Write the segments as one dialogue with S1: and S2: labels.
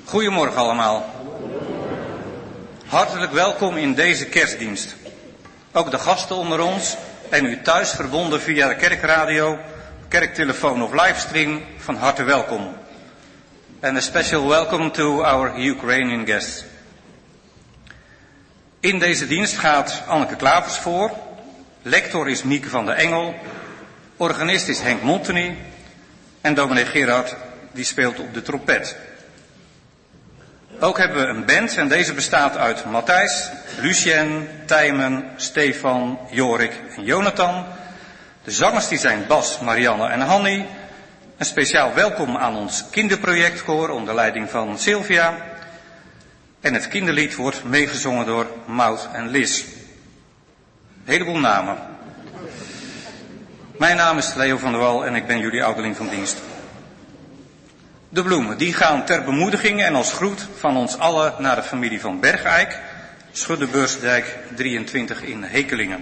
S1: Goedemorgen allemaal. Hartelijk welkom in deze kerstdienst. Ook de gasten onder ons en u thuis verbonden via de kerkradio, kerktelefoon of livestream, van harte welkom. And a special welcome to our Ukrainian guests. In deze dienst gaat Anneke Klavers voor, lector is Mieke van der Engel, organist is Henk Monteny en dominee Gerard die speelt op de trompet. Ook hebben we een band en deze bestaat uit Matthijs, Lucien, Tijmen, Stefan, Jorik en Jonathan. De zangers die zijn Bas, Marianne en Hanny. Een speciaal welkom aan ons kinderprojectkoor onder leiding van Sylvia. En het kinderlied wordt meegezongen door Maud en Liz. Een heleboel namen. Mijn naam is Leo van der Wal en ik ben jullie ouderling van dienst. De bloemen, die gaan ter bemoediging en als groet van ons allen naar de familie van Bergijk, Schuddebeursdijk 23 in Hekelingen.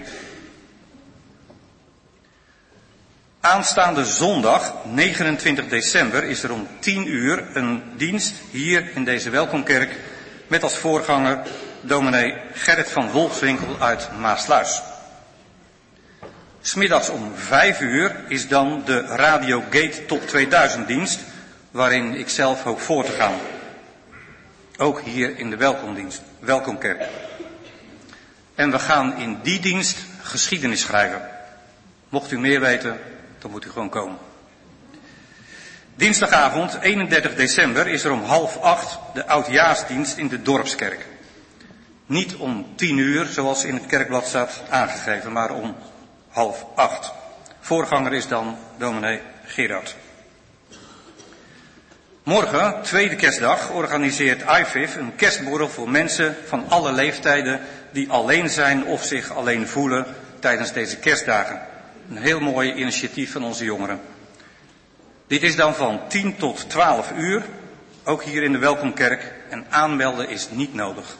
S1: Aanstaande zondag, 29 december, is er om 10 uur een dienst hier in deze welkomkerk met als voorganger dominee Gerrit van Wolfswinkel uit Maasluis. 'S Middags om 5 uur is dan de Radio Gate Top 2000 dienst, waarin ik zelf hoop voor te gaan. Ook hier in de welkomkerk. En we gaan in die dienst geschiedenis schrijven. Mocht u meer weten, dan moet u gewoon komen. Dinsdagavond, 31 december, is er om 7:30 de oudjaarsdienst in de dorpskerk. Niet om 10 uur, zoals in het kerkblad staat aangegeven, maar om 7:30. Voorganger is dan dominee Gerard. Morgen, tweede kerstdag, organiseert IVIF een kerstborrel voor mensen van alle leeftijden die alleen zijn of zich alleen voelen tijdens deze kerstdagen. Een heel mooi initiatief van onze jongeren. Dit is dan van 10 tot 12 uur, ook hier in de welkomkerk, en aanmelden is niet nodig.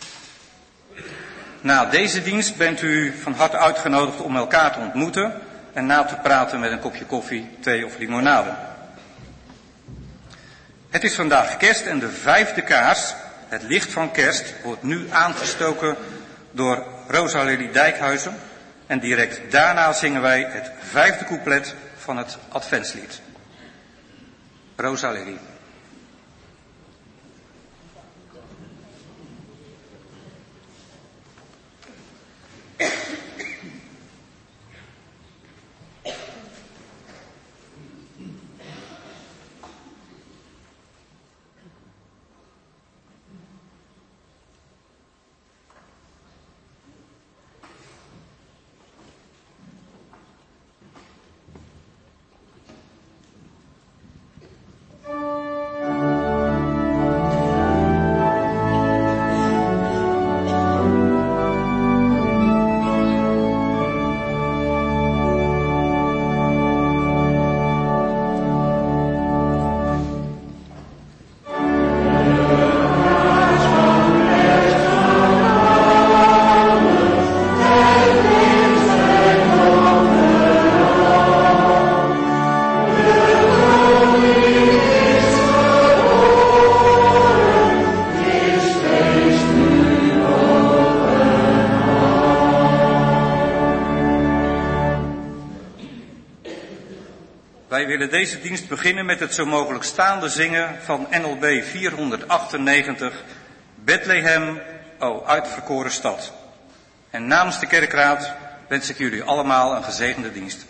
S1: Na deze dienst bent u van harte uitgenodigd om elkaar te ontmoeten en na te praten met een kopje koffie, thee of limonade. Het is vandaag kerst en de 5e kaars, het licht van kerst, wordt nu aangestoken door Rosalie Dijkhuizen. En direct daarna zingen wij het 5e couplet van het Adventslied. Rosalie. Wij willen deze dienst beginnen met het zo mogelijk staande zingen van NLB 498, Bethlehem, o uitverkoren stad. En namens de kerkraad wens ik jullie allemaal een gezegende dienst.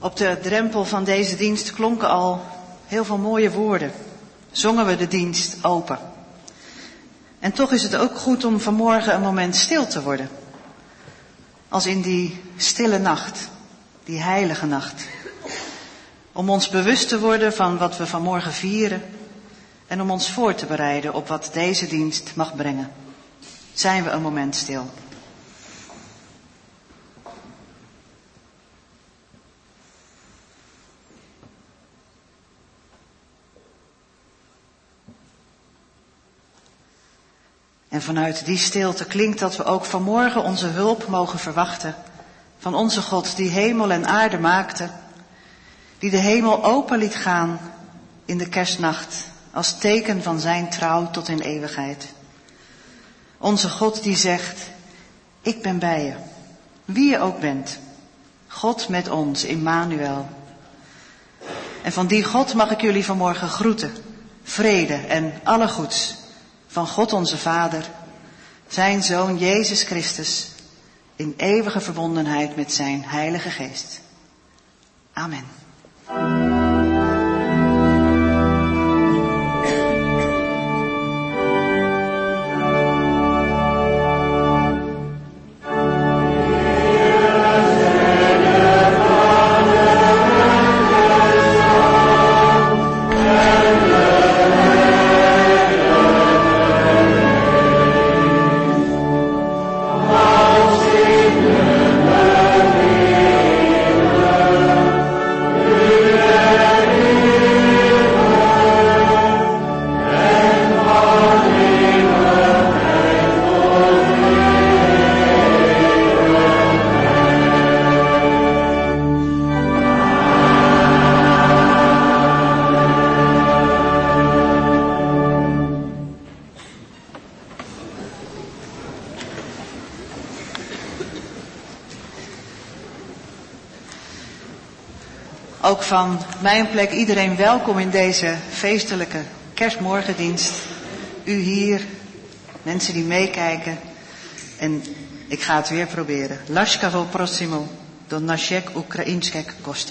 S2: Op de drempel van deze dienst klonken al heel veel mooie woorden. Zongen we de dienst open. En toch is het ook goed om vanmorgen een moment stil te worden. Als in die stille nacht, die heilige nacht. Om ons bewust te worden van wat we vanmorgen vieren. En om ons voor te bereiden op wat deze dienst mag brengen. Zijn we een moment stil. En vanuit die stilte klinkt dat we ook vanmorgen onze hulp mogen verwachten van onze God die hemel en aarde maakte, die de hemel open liet gaan in de kerstnacht als teken van zijn trouw tot in eeuwigheid. Onze God die zegt, ik ben bij je, wie je ook bent. God met ons, Immanuel. En van die God mag ik jullie vanmorgen groeten, vrede en alle goeds. Van God onze Vader, zijn Zoon Jezus Christus, in eeuwige verbondenheid met zijn Heilige Geest. Amen. Ook van mijn plek iedereen welkom in deze feestelijke kerstmorgendienst. U hier, mensen die meekijken. En ik ga het weer proberen. Laskavo prosimo do nashek Ukrainskek kosti.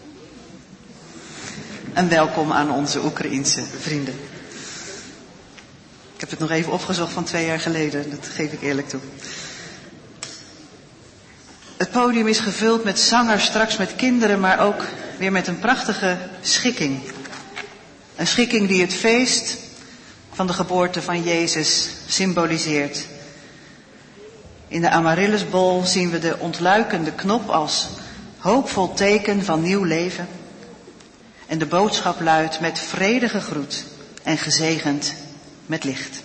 S2: En welkom aan onze Oekraïense vrienden. Ik heb het nog even opgezocht van 2 jaar geleden, dat geef ik eerlijk toe. Het podium is gevuld met zangers, straks met kinderen, maar ook weer met een prachtige schikking. Een schikking die het feest van de geboorte van Jezus symboliseert. In de Amaryllisbol zien we de ontluikende knop als hoopvol teken van nieuw leven. En de boodschap luidt met vredige groet en gezegend met licht.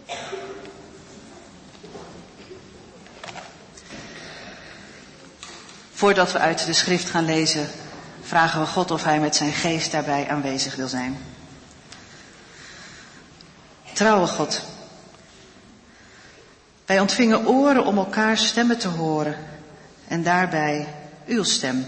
S2: Voordat we uit de schrift gaan lezen, vragen we God of hij met zijn geest daarbij aanwezig wil zijn. Trouwe God, wij ontvingen oren om elkaars stemmen te horen en daarbij uw stem.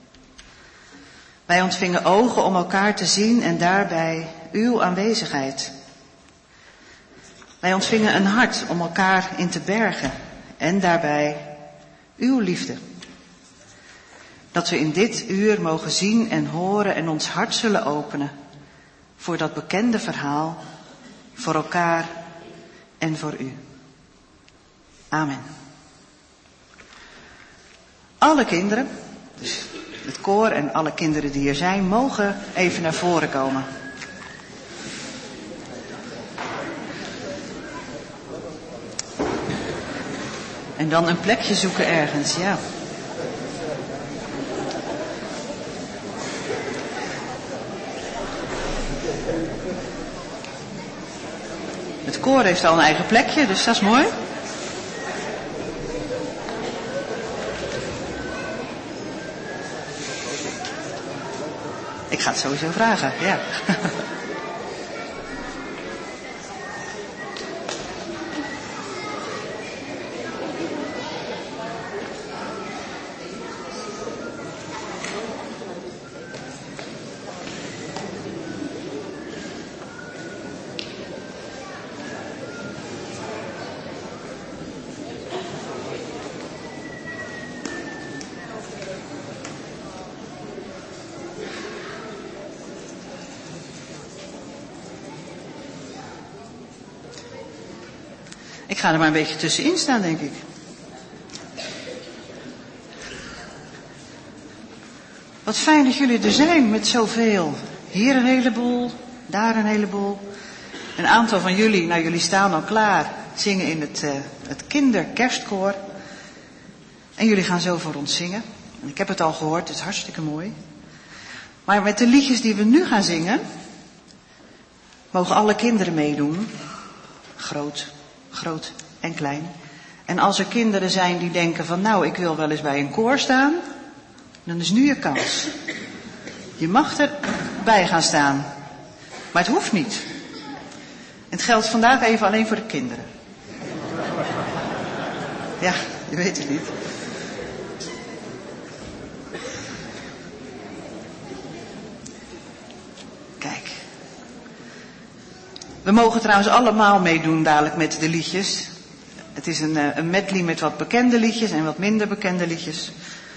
S2: Wij ontvingen ogen om elkaar te zien en daarbij uw aanwezigheid. Wij ontvingen een hart om elkaar in te bergen en daarbij uw liefde. Dat we in dit uur mogen zien en horen en ons hart zullen openen voor dat bekende verhaal, voor elkaar en voor u. Amen. Alle kinderen, dus het koor en alle kinderen die hier zijn, mogen even naar voren komen. En dan een plekje zoeken ergens, ja. Het koor heeft al een eigen plekje, dus dat is mooi. Ik ga het sowieso vragen, ja. Ik ga er maar een beetje tussenin staan, denk ik. Wat fijn dat jullie er zijn met zoveel. Hier een heleboel, daar een heleboel. Een aantal van jullie, nou jullie staan al klaar, zingen in het kinderkerstkoor. En jullie gaan zo voor ons zingen. En ik heb het al gehoord, het is hartstikke mooi. Maar met de liedjes die we nu gaan zingen, mogen alle kinderen meedoen. Groot en klein. En als er kinderen zijn die denken van nou, ik wil wel eens bij een koor staan, dan is nu je kans. Je mag erbij gaan staan. Maar het hoeft niet. Het geldt vandaag even alleen voor de kinderen. Ja, je weet het niet. Kijk. We mogen trouwens allemaal meedoen dadelijk met de liedjes. Het is een medley met wat bekende liedjes en wat minder bekende liedjes.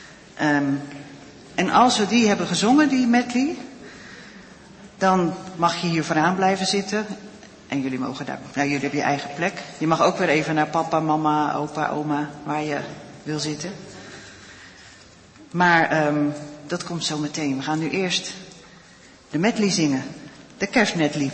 S2: En als we die hebben gezongen, die medley, dan mag je hier vooraan blijven zitten. En jullie mogen daar, nou jullie hebben je eigen plek. Je mag ook weer even naar papa, mama, opa, oma, waar je wil zitten. Maar dat komt zo meteen. We gaan nu eerst de medley zingen. De kerstmedley.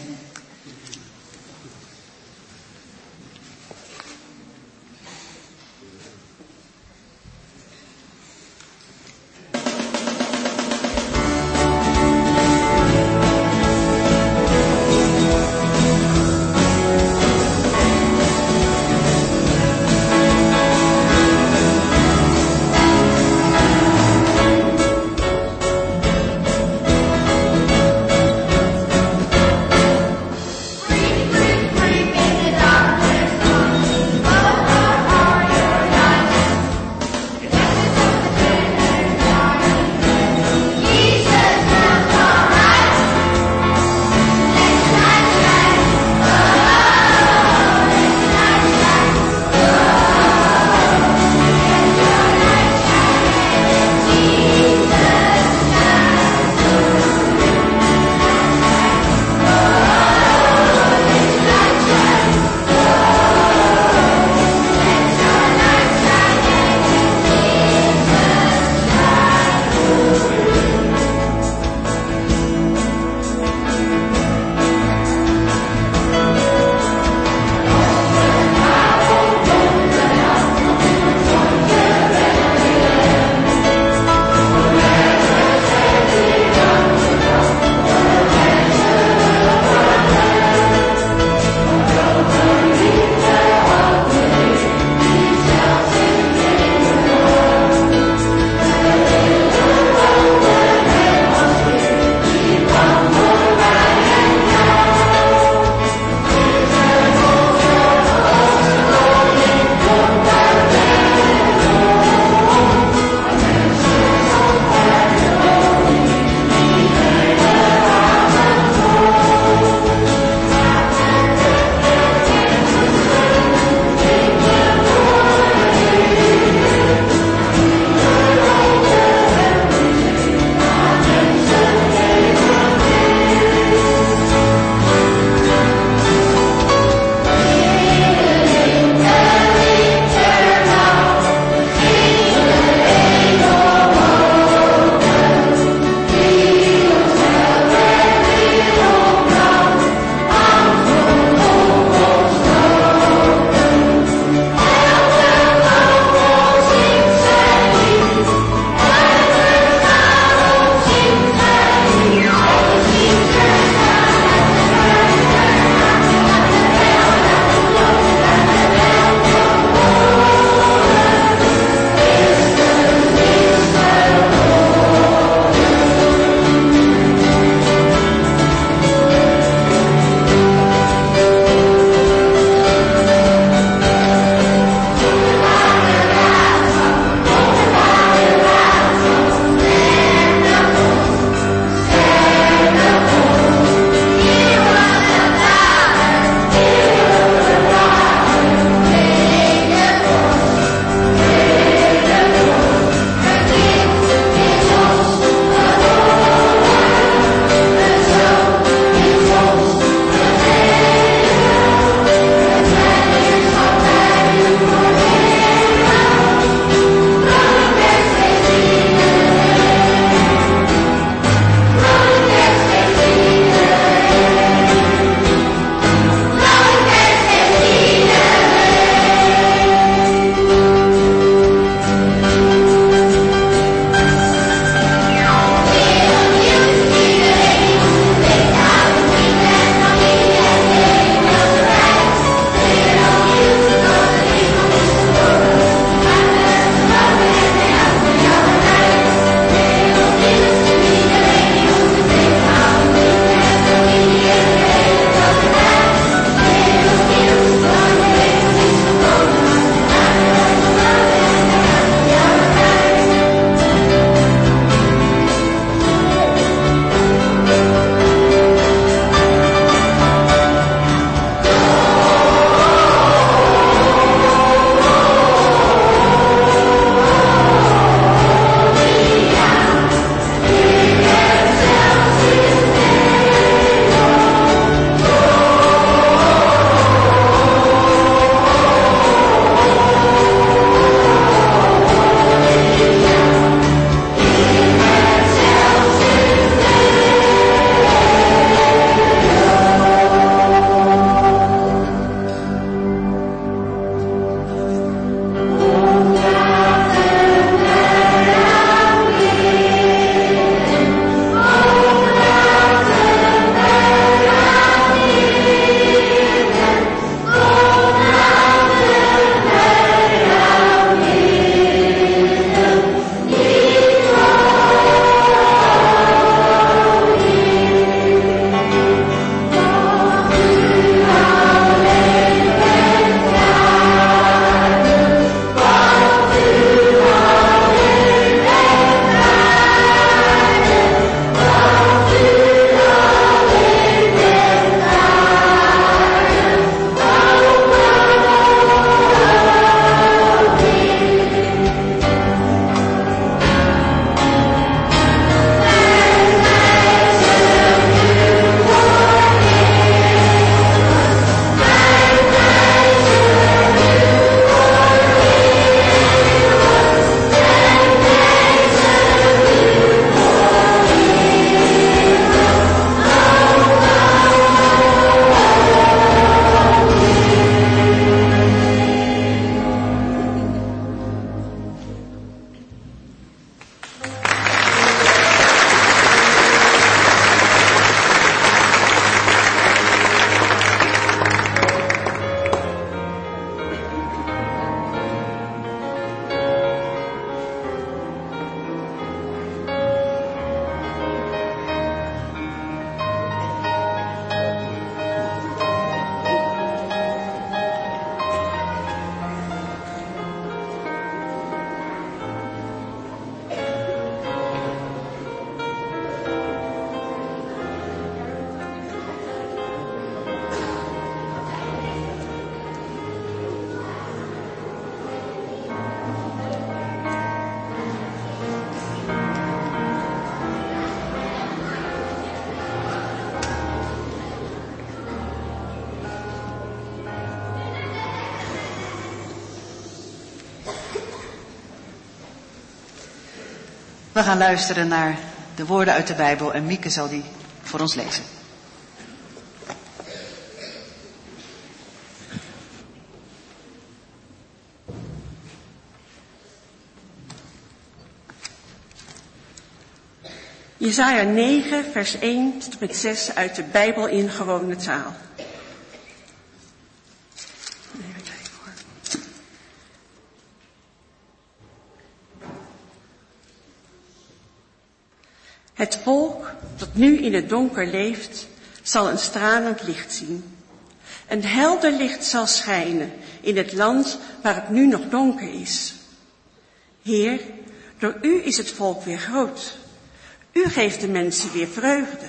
S2: We gaan luisteren naar de woorden uit de Bijbel en Mieke zal die voor ons lezen.
S3: Jesaja 9, vers 1 tot met 6 uit de Bijbel in gewone taal. Het volk dat nu in het donker leeft, zal een stralend licht zien. Een helder licht zal schijnen in het land waar het nu nog donker is. Heer, door u is het volk weer groot. U geeft de mensen weer vreugde.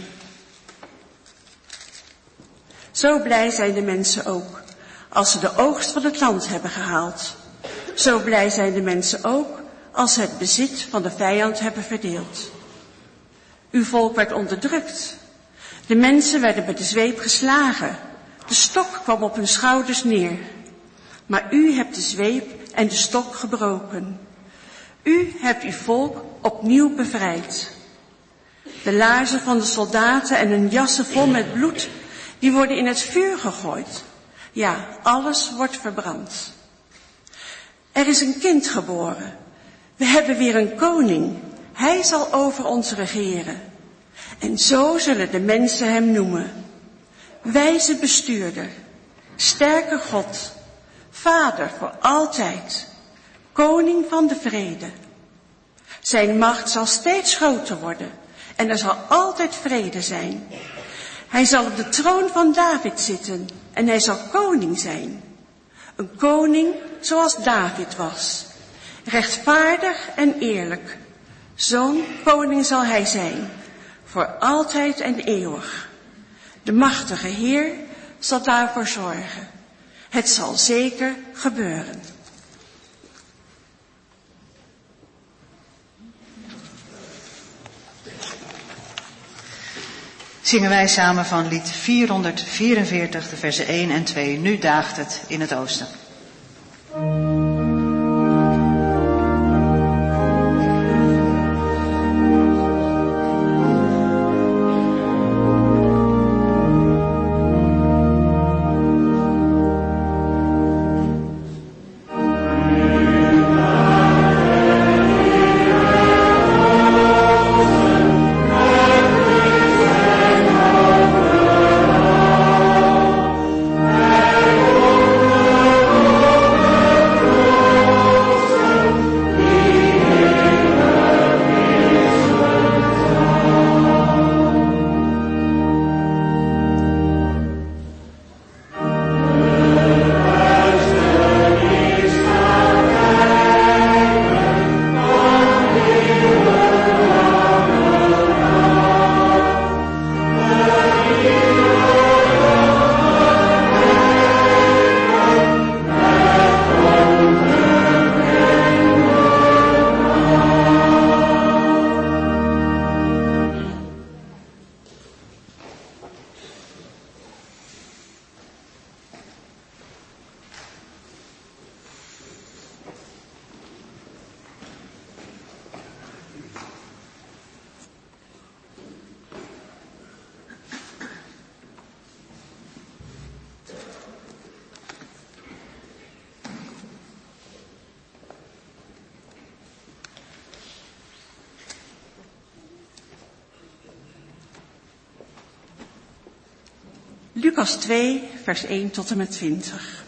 S3: Zo blij zijn de mensen ook, als ze de oogst van het land hebben gehaald. Zo blij zijn de mensen ook, als ze het bezit van de vijand hebben verdeeld. Uw volk werd onderdrukt. De mensen werden met de zweep geslagen. De stok kwam op hun schouders neer. Maar u hebt de zweep en de stok gebroken. U hebt uw volk opnieuw bevrijd. De laarzen van de soldaten en hun jassen vol met bloed, die worden in het vuur gegooid. Ja, alles wordt verbrand. Er is een kind geboren. We hebben weer een koning. Hij zal over ons regeren. En zo zullen de mensen hem noemen. Wijze bestuurder, sterke God, Vader voor altijd, koning van de vrede. Zijn macht zal steeds groter worden en er zal altijd vrede zijn. Hij zal op de troon van David zitten en hij zal koning zijn. Een koning zoals David was, rechtvaardig en eerlijk. Zo'n koning zal hij zijn, voor altijd en eeuwig. De machtige Heer zal daarvoor zorgen. Het zal zeker gebeuren.
S2: Zingen wij samen van lied 444, de versen 1 en 2. Nu daagt het in het oosten.
S3: Lucas 2, vers 1 tot en met 20.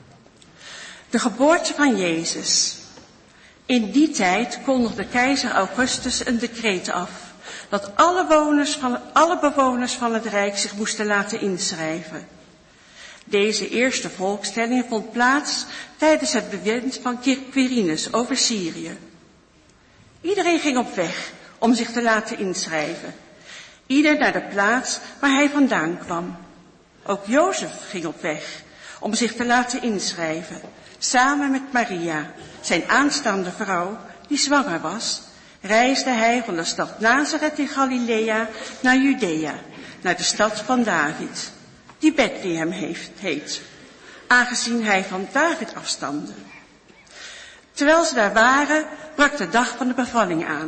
S3: De geboorte van Jezus. In die tijd kondigde keizer Augustus een decreet af dat alle bewoners van het Rijk zich moesten laten inschrijven. Deze eerste volkstelling vond plaats tijdens het bewind van Quirinus over Syrië. Iedereen ging op weg om zich te laten inschrijven. Ieder naar de plaats waar hij vandaan kwam. Ook Jozef ging op weg om zich te laten inschrijven, samen met Maria, zijn aanstaande vrouw, die zwanger was, reisde hij van de stad Nazareth in Galilea naar Judea, naar de stad van David, die Bethlehem heet, aangezien hij van David afstamde. Terwijl ze daar waren, brak de dag van de bevalling aan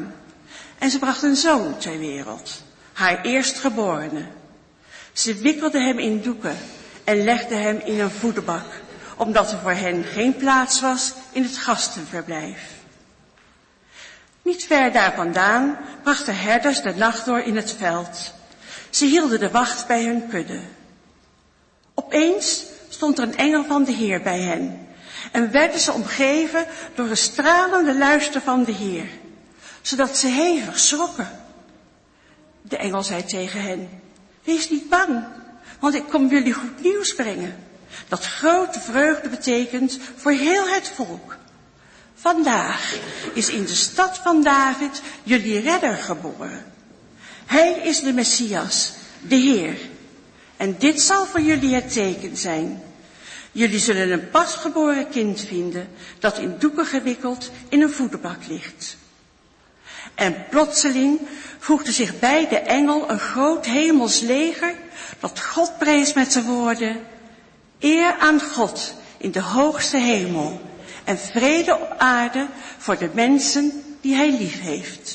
S3: En ze bracht een zoon ter wereld, haar eerstgeborene. Ze wikkelde hem in doeken en legde hem in een voederbak, omdat er voor hen geen plaats was in het gastenverblijf. Niet ver daar vandaan brachten herders de nacht door in het veld. Ze hielden de wacht bij hun kudde. Opeens stond er een engel van de Heer bij hen en werden ze omgeven door een stralende luister van de Heer, zodat ze hevig schrokken. De engel zei tegen hen: wees niet bang, want ik kom jullie goed nieuws brengen, dat grote vreugde betekent voor heel het volk. Vandaag is in de stad van David jullie redder geboren. Hij is de Messias, de Heer. En dit zal voor jullie het teken zijn. Jullie zullen een pasgeboren kind vinden dat in doeken gewikkeld in een voederbak ligt. En plotseling voegde zich bij de engel een groot hemels leger dat God prees met de woorden: eer aan God in de hoogste hemel en vrede op aarde voor de mensen die hij lief heeft.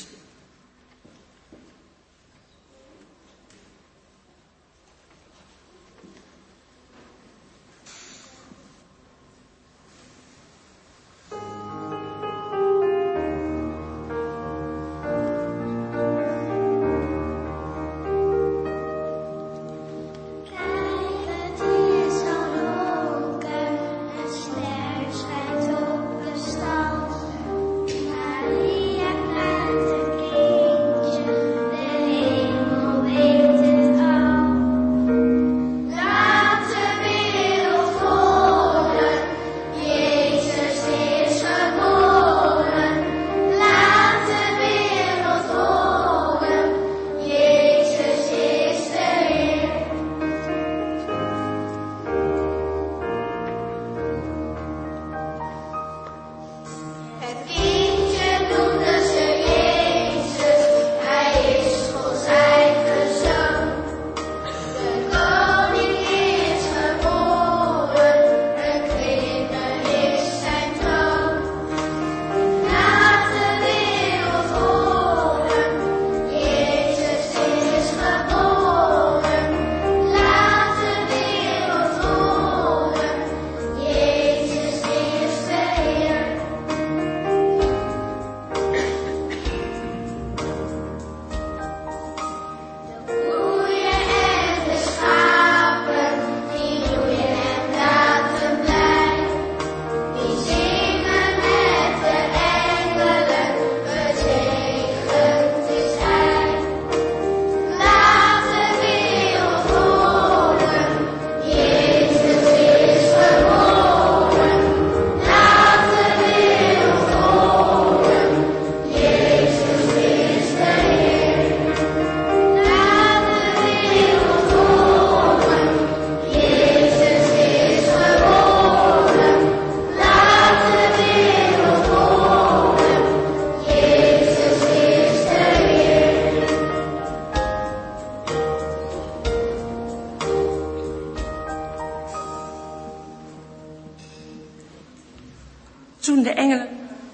S3: Toen de engelen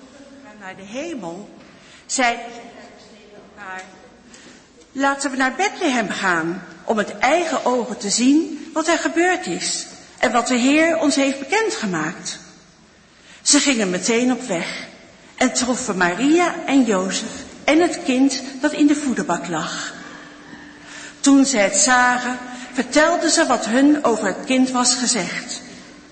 S3: naar de hemel, zeiden ze tegen elkaar: laten we naar Bethlehem gaan om met eigen ogen te zien wat er gebeurd is en wat de Heer ons heeft bekendgemaakt. Ze gingen meteen op weg en troffen Maria en Jozef en het kind dat in de voederbak lag. Toen ze het zagen, vertelden ze wat hun over het kind was gezegd.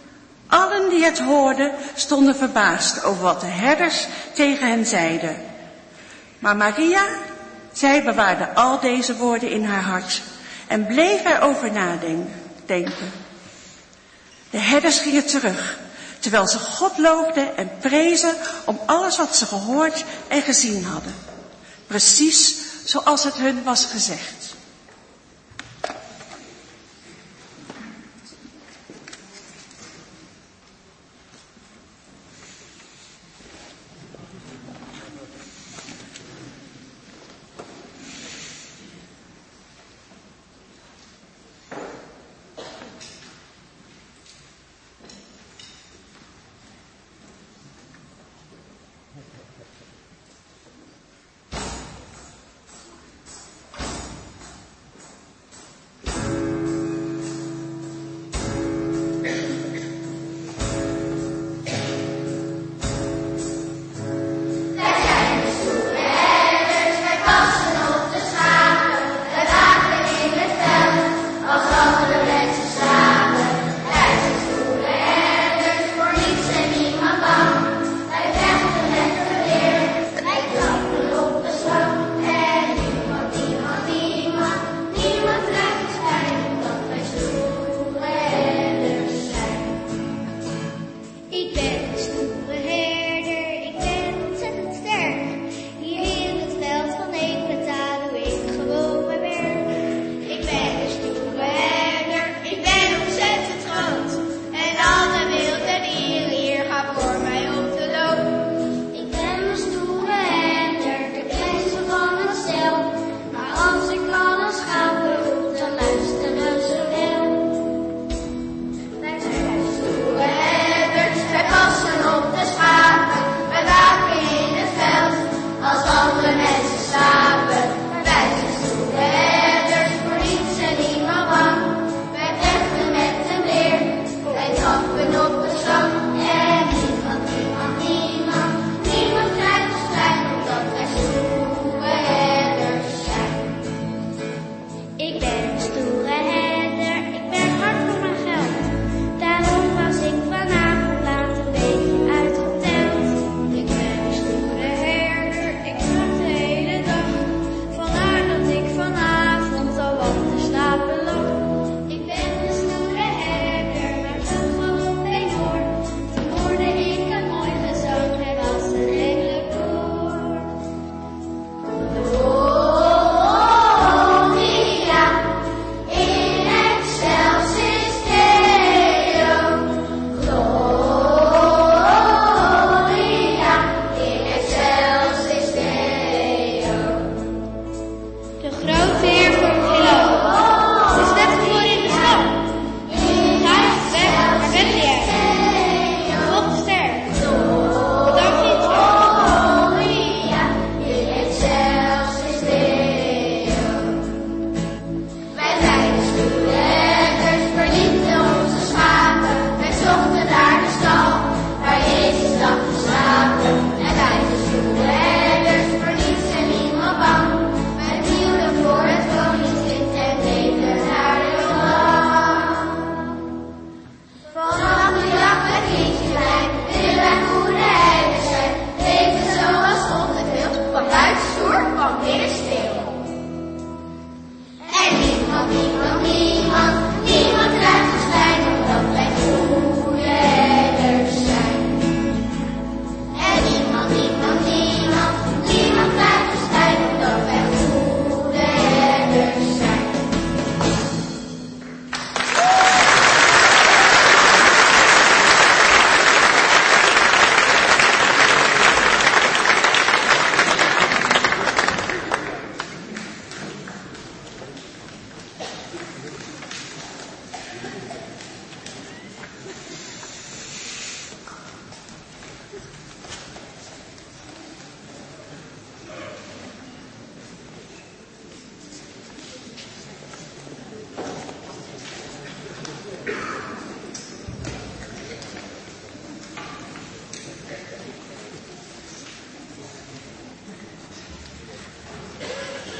S3: Allen die het hoorden stonden verbaasd over wat de herders tegen hen zeiden. Maar Maria, zij bewaarde al deze woorden in haar hart en bleef erover nadenken. De herders gingen terug, terwijl ze God loofden en prezen om alles wat ze gehoord en gezien hadden. Precies zoals het hun was gezegd.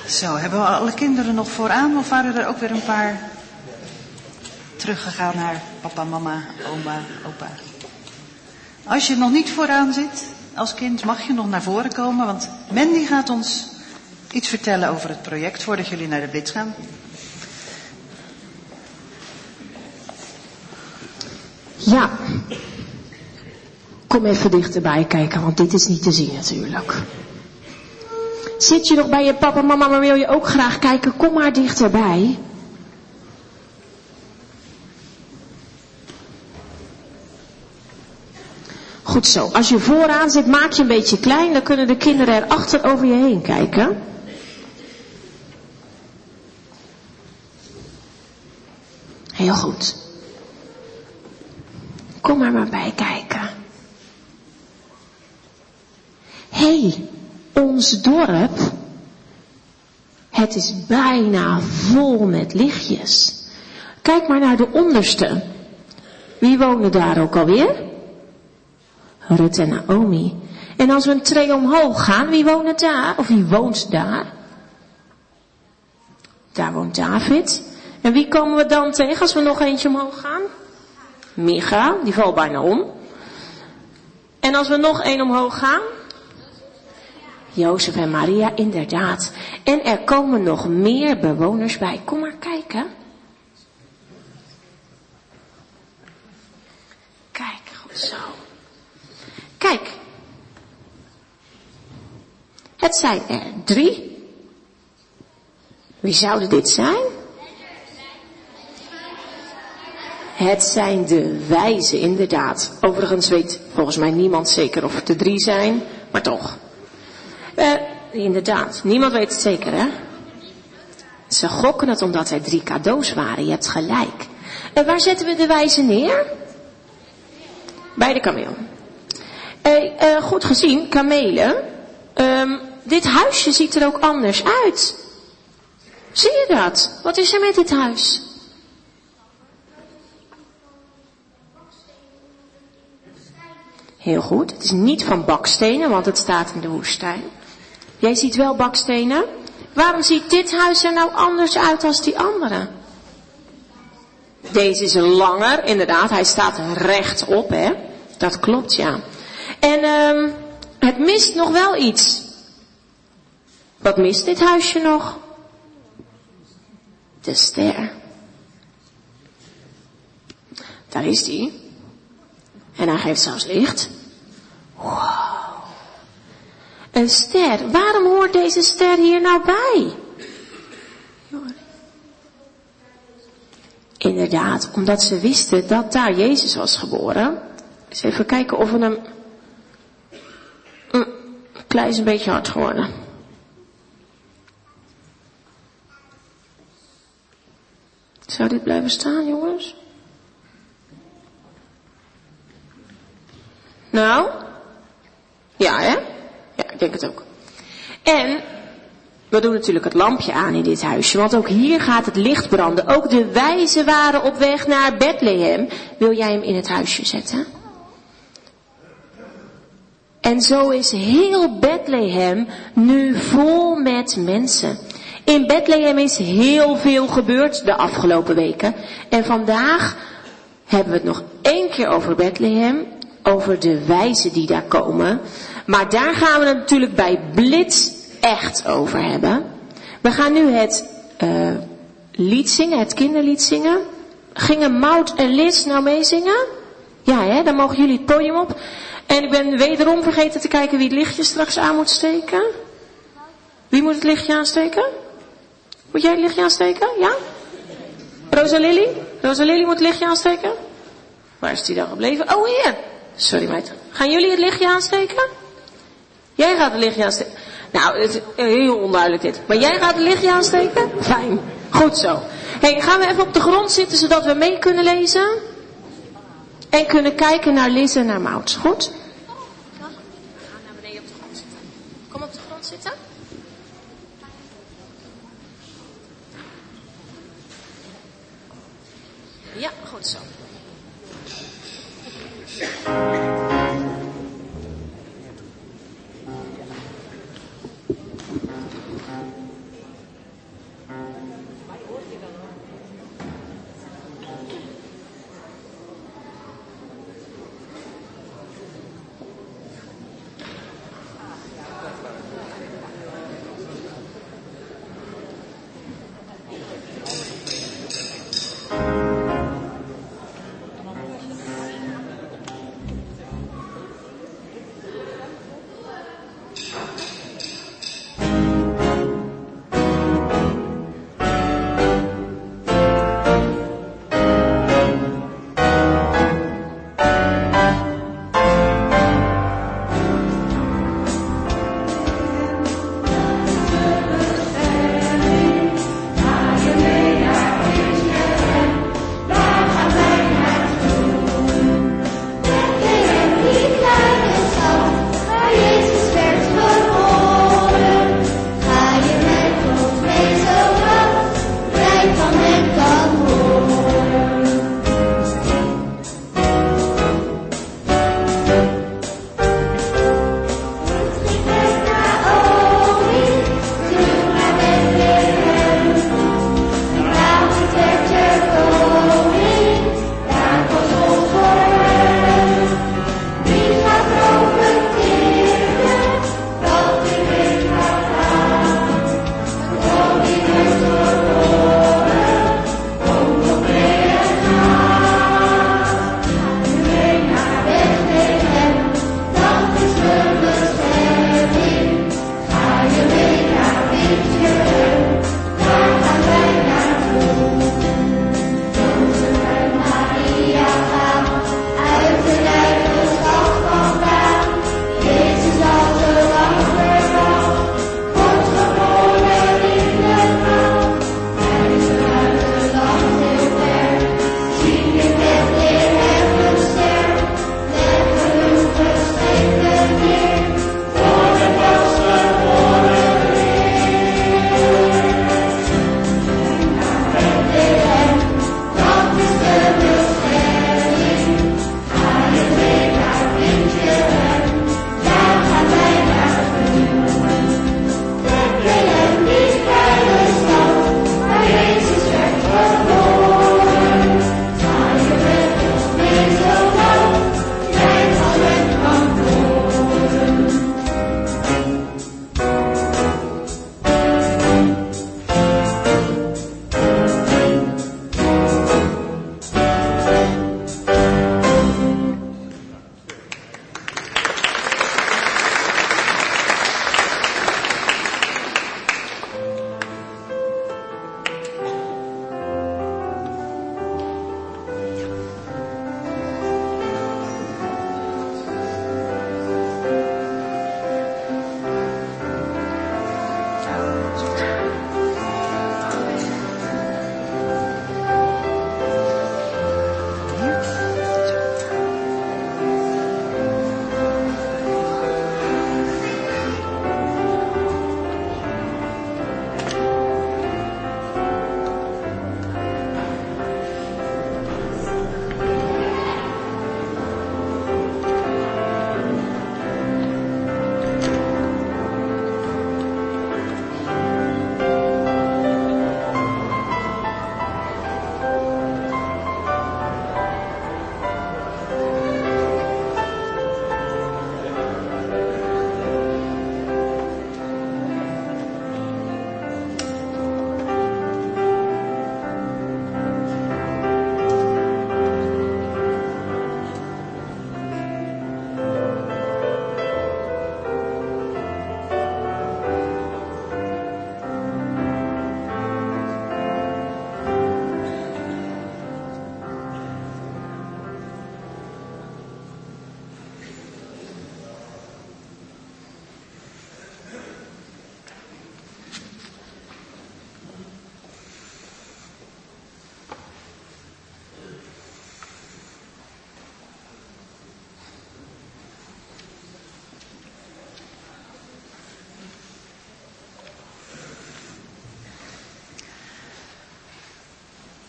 S2: Zo, hebben we alle kinderen nog vooraan of waren er ook weer een paar teruggegaan naar papa, mama, oma, opa? Als je nog niet vooraan zit als kind, mag je nog naar voren komen, want Mandy gaat ons iets vertellen over het project voordat jullie naar de blitz gaan.
S4: Ja, kom even dichterbij kijken, want dit is niet te zien natuurlijk. Zit je nog bij je papa en mama, maar wil je ook graag kijken? Kom maar dichterbij. Goed zo, als je vooraan zit, maak je een beetje klein, dan kunnen de kinderen erachter over je heen kijken. Heel goed. Kom er maar bij kijken. Hé, ons dorp, het is bijna vol met lichtjes. Kijk maar naar de onderste. Wie wonen daar ook alweer? Rut en Naomi. En als we een tree omhoog gaan, wie woont daar? Of wie woont daar? Daar woont David. En wie komen we dan tegen als we nog eentje omhoog gaan? Micha, die valt bijna om. En als we nog één omhoog gaan? Jozef en Maria, inderdaad. En er komen nog meer bewoners bij. Kom maar kijken. Kijk, goed zo. Kijk. Het zijn er 3. Wie zouden dit zijn? Het zijn de wijzen, inderdaad. Overigens weet volgens mij niemand zeker of het er 3 zijn, maar toch. Inderdaad, niemand weet het zeker, hè? Ze gokken het omdat er 3 cadeaus waren, je hebt gelijk. En waar zetten we de wijzen neer? Bij de kameel. Goed gezien, kamelen. Dit huisje ziet er ook anders uit. Zie je dat? Wat is er met dit huis? Heel goed, het is niet van bakstenen, want het staat in de woestijn. Jij ziet wel bakstenen. Waarom ziet dit huis er nou anders uit dan die andere? Deze is langer, inderdaad, hij staat rechtop, hè. Dat klopt, ja. En het mist nog wel iets. Wat mist dit huisje nog? De ster. Daar is die. En hij geeft zelfs licht. Wow. Een ster. Waarom hoort deze ster hier nou bij? Inderdaad, omdat ze wisten dat daar Jezus was geboren. Eens even kijken of we hem... Klei is een beetje hard geworden. Zou dit blijven staan, jongens? Nou? Ja, hè? Ja, ik denk het ook. En we doen natuurlijk het lampje aan in dit huisje, want ook hier gaat het licht branden. Ook de wijzen waren op weg naar Bethlehem. Wil jij hem in het huisje zetten? En zo is heel Bethlehem nu vol met mensen. In Bethlehem is heel veel gebeurd de afgelopen weken. En vandaag hebben we het nog 1 keer over Bethlehem. Over de wijzen die daar komen. Maar daar gaan we het natuurlijk bij Blitz echt over hebben. We gaan nu het lied zingen, het kinderlied zingen. Gingen Maud en Liz nou meezingen? Ja, hè, dan mogen jullie het podium op. En ik ben wederom vergeten te kijken wie het lichtje straks aan moet steken. Wie moet het lichtje aansteken? Moet jij het lichtje aansteken? Ja? Rosalili? Rosalili moet het lichtje aansteken? Waar is die dan gebleven? Oh, hier. Sorry meid. Gaan jullie het lichtje aansteken? Jij gaat het lichtje aansteken. Nou, het is heel onduidelijk dit. Maar jij gaat het lichtje aansteken? Fijn. Goed zo. Hey, gaan we even op de grond zitten zodat we mee kunnen lezen? En kunnen kijken naar Liz en naar Maud. Goed? We gaan naar beneden op de grond zitten. Kom op de grond zitten. Ja, goed zo.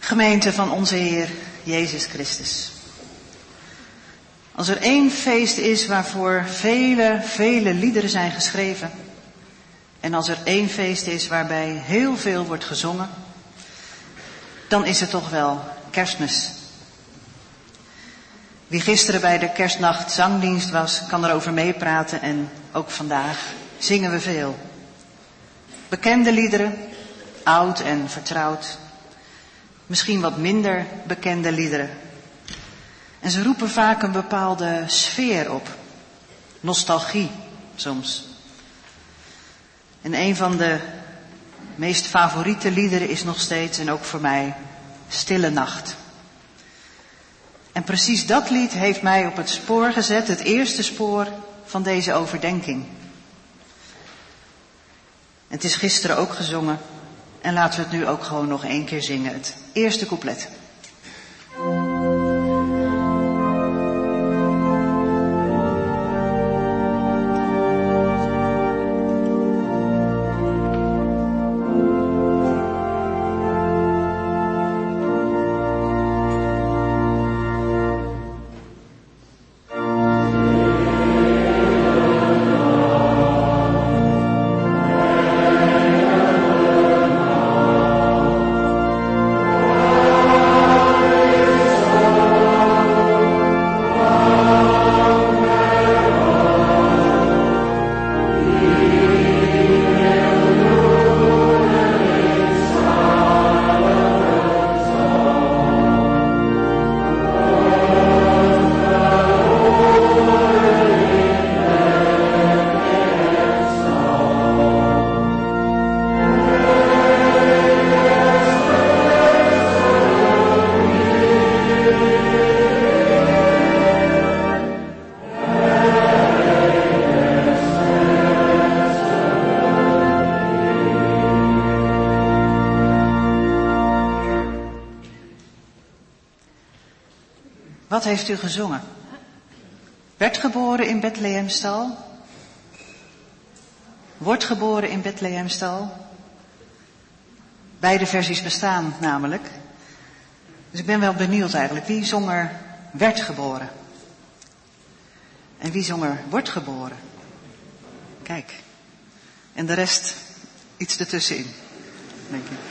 S2: Gemeente van onze Heer Jezus Christus. Als er één feest is waarvoor vele liederen zijn geschreven, en als er één feest is waarbij heel veel wordt gezongen, dan is het toch wel Kerstmis. Wie gisteren bij de kerstnacht zangdienst was, kan erover meepraten en ook vandaag zingen we veel. Bekende liederen, oud en vertrouwd. Misschien wat minder bekende liederen. En ze roepen vaak een bepaalde sfeer op. Nostalgie soms. En een van de meest favoriete liederen is nog steeds, en ook voor mij, Stille Nacht. En precies dat lied heeft mij op het spoor gezet, het eerste spoor van deze overdenking. Het is gisteren ook gezongen en laten we het nu ook gewoon nog 1 keer zingen, het eerste couplet. Wat heeft u gezongen? Werd geboren in Bethlehemstal? Wordt geboren in Bethlehemstal? Beide versies bestaan namelijk. Dus ik ben wel benieuwd eigenlijk. Wie zong er werd geboren? En wie zong er wordt geboren? Kijk. En de rest iets ertussenin, denk ik.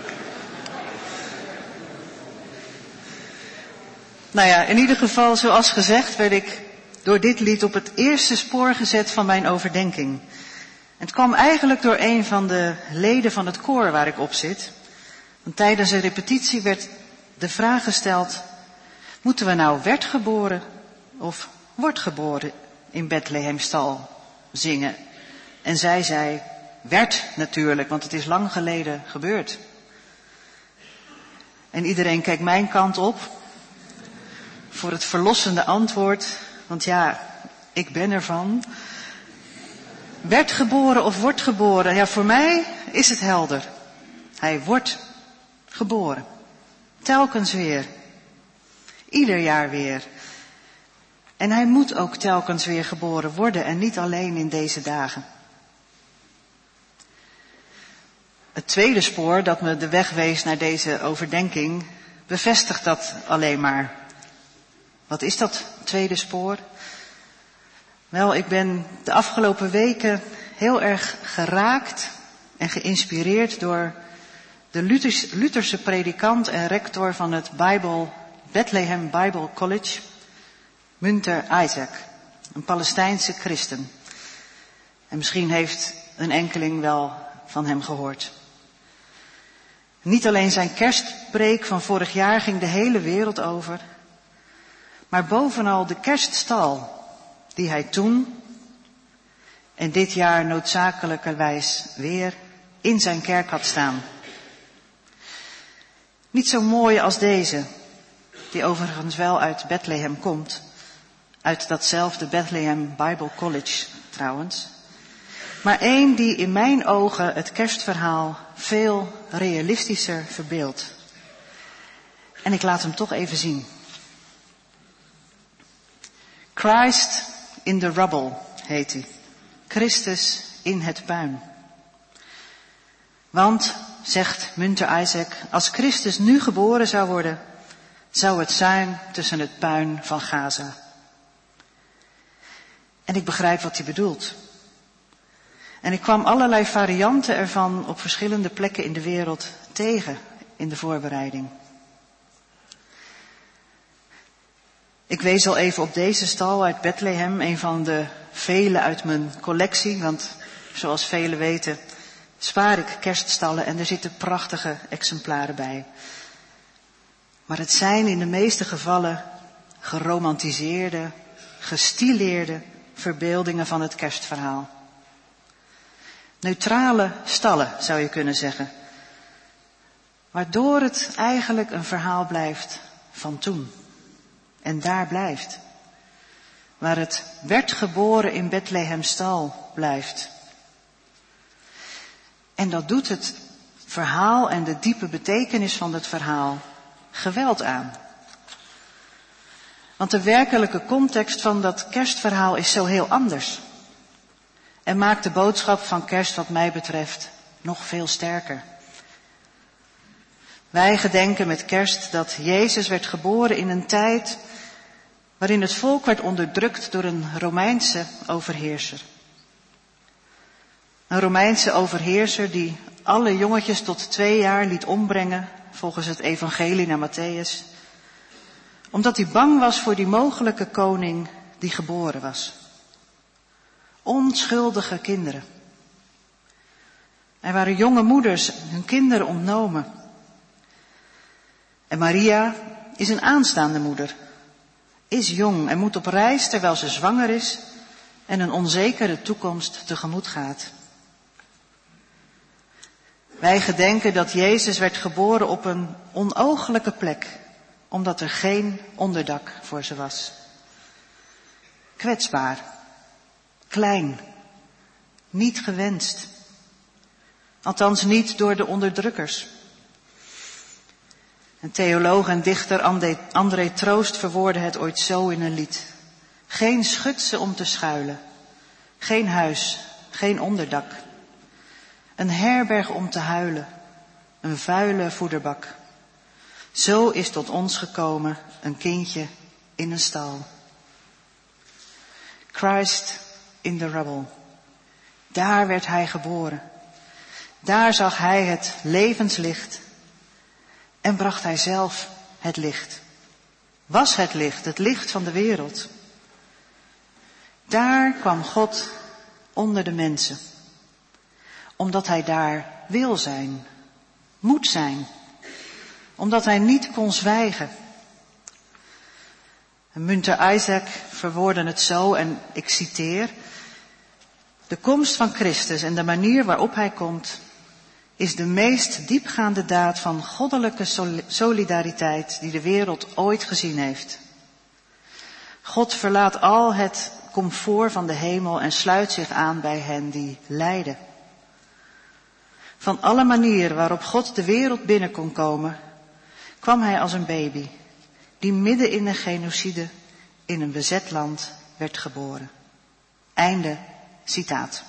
S2: Nou ja, in ieder geval, zoals gezegd, werd ik door dit lied op het eerste spoor gezet van mijn overdenking. Het kwam eigenlijk door een van de leden van het koor waar ik op zit. Want tijdens een repetitie werd de vraag gesteld: moeten we nou werd geboren of wordt geboren in Bethlehemstal zingen? En zij zei: werd natuurlijk, want het is lang geleden gebeurd. En iedereen keek mijn kant op voor het verlossende antwoord, want ja, ik ben ervan. Werd geboren of wordt geboren? Ja, voor mij is het helder. Hij wordt geboren. Telkens weer. Ieder jaar weer. En hij moet ook telkens weer geboren worden en niet alleen in deze dagen. Het tweede spoor dat me de weg wees naar deze overdenking bevestigt dat alleen maar. Wat is dat tweede spoor? Wel, ik ben de afgelopen weken heel erg geraakt en geïnspireerd door de Lutherse predikant en rector van het Bethlehem Bible College, Munther Isaac, een Palestijnse christen. En misschien heeft een enkeling wel van hem gehoord. Niet alleen zijn kerstpreek van vorig jaar ging de hele wereld over, maar bovenal de kerststal die hij toen en dit jaar noodzakelijkerwijs weer in zijn kerk had staan. Niet zo mooi als deze, die overigens wel uit Bethlehem komt, uit datzelfde Bethlehem Bible College trouwens, maar één die in mijn ogen het kerstverhaal veel realistischer verbeeldt. En ik laat hem toch even zien. Christ in the rubble heet hij. Christus in het puin. Want zegt Münter Isaac, als Christus nu geboren zou worden, zou het zijn tussen het puin van Gaza. En ik begrijp wat hij bedoelt. En ik kwam allerlei varianten ervan op verschillende plekken in de wereld tegen in de voorbereiding. Ik wees al even op deze stal uit Bethlehem, een van de vele uit mijn collectie, want zoals velen weten spaar ik kerststallen en er zitten prachtige exemplaren bij. Maar het zijn in de meeste gevallen geromantiseerde, gestileerde verbeeldingen van het kerstverhaal. Neutrale stallen, zou je kunnen zeggen. Waardoor het eigenlijk een verhaal blijft van toen. En daar blijft. Waar het werd geboren in Bethlehem stal blijft. En dat doet het verhaal en de diepe betekenis van het verhaal geweld aan. Want de werkelijke context van dat kerstverhaal is zo heel anders. En maakt de boodschap van kerst wat mij betreft nog veel sterker. Wij gedenken met kerst dat Jezus werd geboren in een tijd waarin het volk werd onderdrukt door een Romeinse overheerser. Een Romeinse overheerser die alle jongetjes tot 2 jaar liet ombrengen, volgens het evangelie naar Matthäus, omdat hij bang was voor die mogelijke koning die geboren was. Onschuldige kinderen. Er waren jonge moeders hun kinderen ontnomen. En Maria is een aanstaande moeder. Is jong en moet op reis terwijl ze zwanger is en een onzekere toekomst tegemoet gaat. Wij gedenken dat Jezus werd geboren op een onooglijke plek, omdat er geen onderdak voor ze was. Kwetsbaar, klein, niet gewenst. Althans niet door de onderdrukkers. Een theoloog en dichter André Troost verwoordde het ooit zo in een lied. Geen schutsen om te schuilen, geen huis, geen onderdak. Een herberg om te huilen, een vuile voederbak. Zo is tot ons gekomen een kindje in een stal. Christ in the rubble. Daar werd hij geboren. Daar zag hij het levenslicht en bracht hij zelf het licht. Was het licht van de wereld. Daar kwam God onder de mensen. Omdat hij daar wil zijn, moet zijn. Omdat hij niet kon zwijgen. Münter Isaac verwoordde het zo, en ik citeer: de komst van Christus en de manier waarop hij komt is de meest diepgaande daad van goddelijke solidariteit die de wereld ooit gezien heeft. God verlaat al het comfort van de hemel en sluit zich aan bij hen die lijden. Van alle manieren waarop God de wereld binnen kon komen, kwam hij als een baby die midden in een genocide in een bezet land werd geboren. Einde citaat.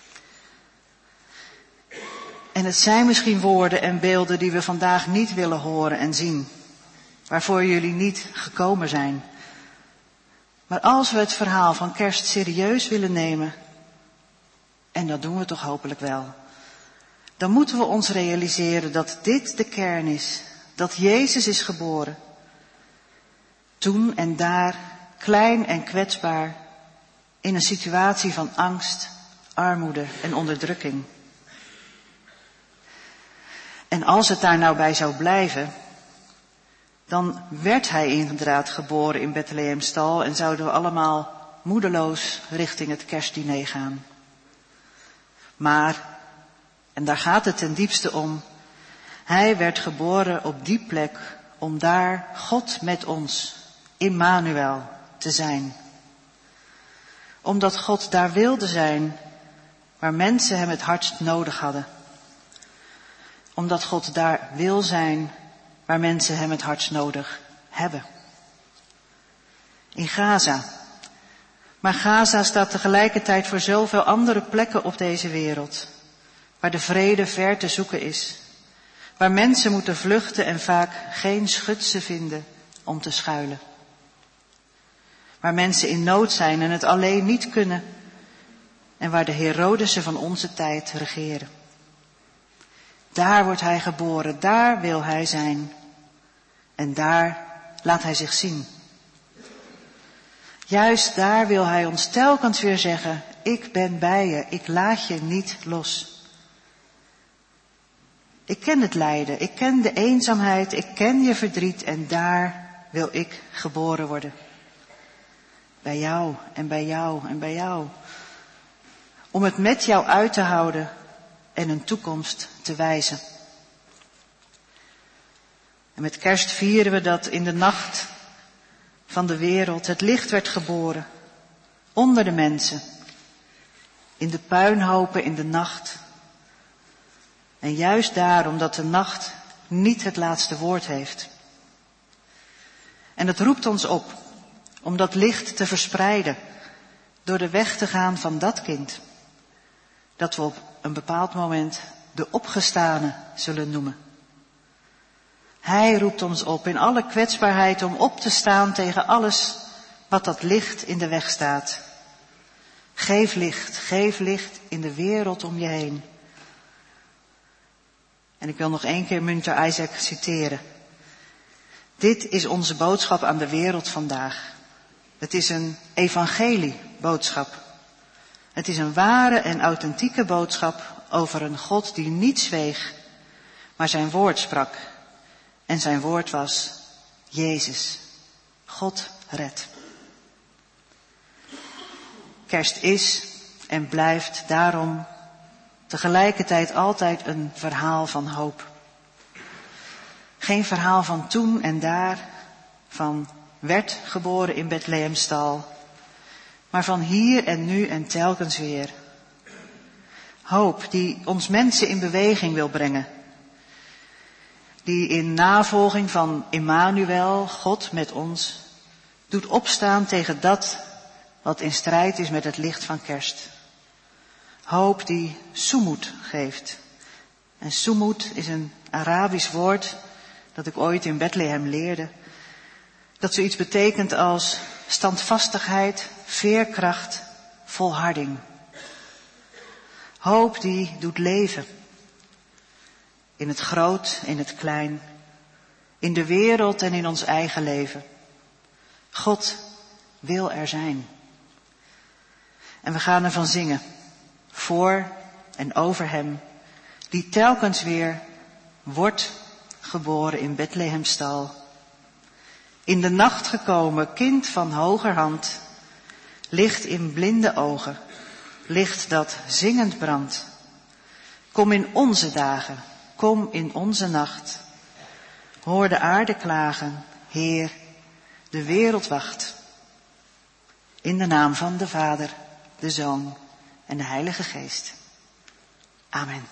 S2: En het zijn misschien woorden en beelden die we vandaag niet willen horen en zien, waarvoor jullie niet gekomen zijn. Maar als we het verhaal van kerst serieus willen nemen, en dat doen we toch hopelijk wel, dan moeten we ons realiseren dat dit de kern is, dat Jezus is geboren. Toen en daar, klein en kwetsbaar, in een situatie van angst, armoede en onderdrukking. En als het daar nou bij zou blijven, dan werd hij inderdaad geboren in Bethlehem stal en zouden we allemaal moedeloos richting het kerstdiner gaan. Maar, en daar gaat het ten diepste om, hij werd geboren op die plek om daar God met ons, Immanuel, te zijn. Omdat God daar wilde zijn waar mensen hem het hardst nodig hadden. Omdat God daar wil zijn waar mensen hem het hardst nodig hebben. In Gaza. Maar Gaza staat tegelijkertijd voor zoveel andere plekken op deze wereld, waar de vrede ver te zoeken is waar mensen moeten vluchten en vaak geen schutsen vinden om te schuilen. Waar mensen in nood zijn en het alleen niet kunnen en waar de Herodesen van onze tijd regeren. Daar wordt hij geboren, daar wil hij zijn en daar laat hij zich zien. Juist daar wil hij ons telkens weer zeggen, ik ben bij je, ik laat je niet los. Ik ken het lijden, ik ken de eenzaamheid, ik ken je verdriet en daar wil ik geboren worden. Bij jou en bij jou en bij jou. Om het met jou uit te houden en een toekomst te wijzen. En met Kerst vieren we dat in de nacht van de wereld het licht werd geboren. Onder de mensen. In de puinhopen in de nacht. En juist daarom dat de nacht niet het laatste woord heeft. En het roept ons op om dat licht te verspreiden. Door de weg te gaan van dat kind. Dat we op een bepaald moment de opgestane zullen noemen. Hij roept ons op in alle kwetsbaarheid om op te staan tegen alles wat dat licht in de weg staat. Geef licht in de wereld om je heen. En ik wil nog 1 keer Münter Isaac citeren. Dit is onze boodschap aan de wereld vandaag. Het is een evangelieboodschap. Het is een ware en authentieke boodschap over een God die niet zweeg, maar zijn woord sprak. En zijn woord was Jezus. God redt. Kerst is en blijft daarom tegelijkertijd altijd een verhaal van hoop. Geen verhaal van toen en daar, van werd geboren in Bethlehemstal, maar van hier en nu en telkens weer. Hoop die ons mensen in beweging wil brengen. Die in navolging van Immanuel, God met ons, doet opstaan tegen dat wat in strijd is met het licht van Kerst. Hoop die soemoed geeft. En soemoed is een Arabisch woord dat ik ooit in Bethlehem leerde. Dat zoiets betekent als standvastigheid, veerkracht, volharding. Hoop die doet leven. In het groot, in het klein. In de wereld en in ons eigen leven. God wil er zijn. En we gaan ervan zingen. Voor en over hem. Die telkens weer wordt geboren in Bethlehemstal. In de nacht gekomen, kind van hogerhand. Licht in blinde ogen. Licht dat zingend brandt. Kom in onze dagen. Kom in onze nacht. Hoor de aarde klagen. Heer, de wereld wacht. In de naam van de Vader, de Zoon en de Heilige Geest. Amen.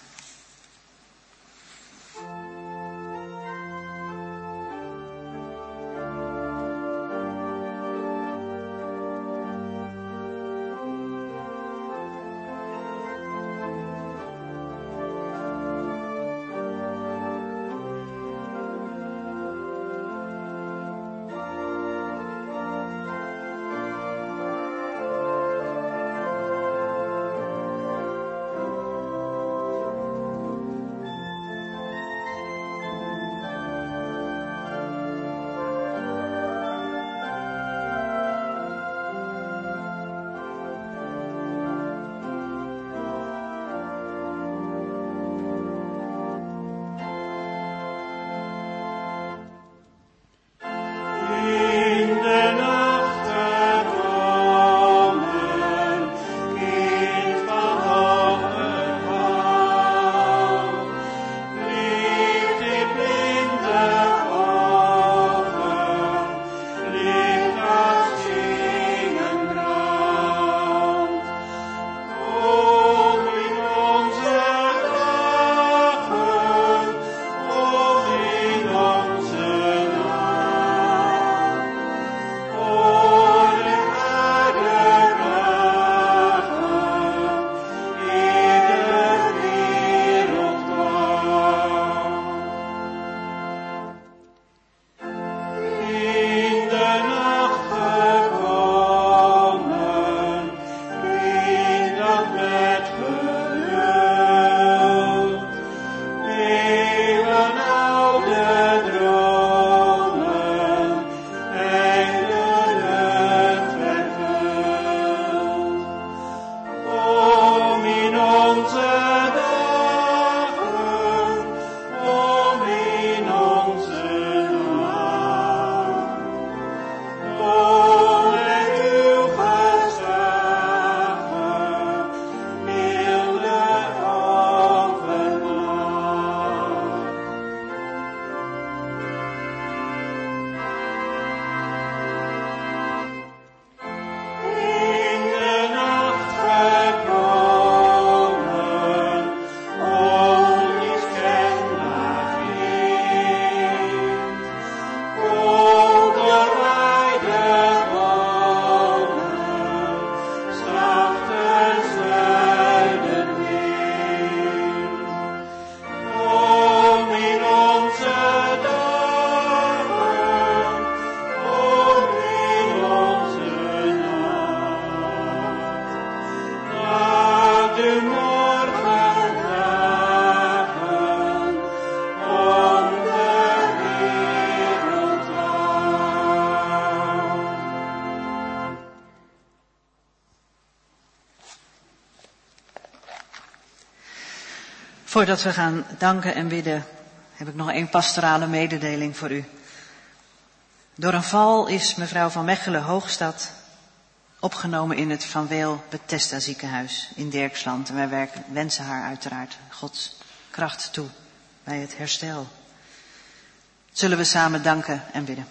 S2: Voordat we gaan danken en bidden, heb ik nog 1 pastorale mededeling voor u. Door een val is mevrouw van Mechelen Hoogstad opgenomen in het Van Weel Bethesda ziekenhuis in Dirksland. En wij wensen haar uiteraard Gods kracht toe bij het herstel. Zullen we samen danken en bidden.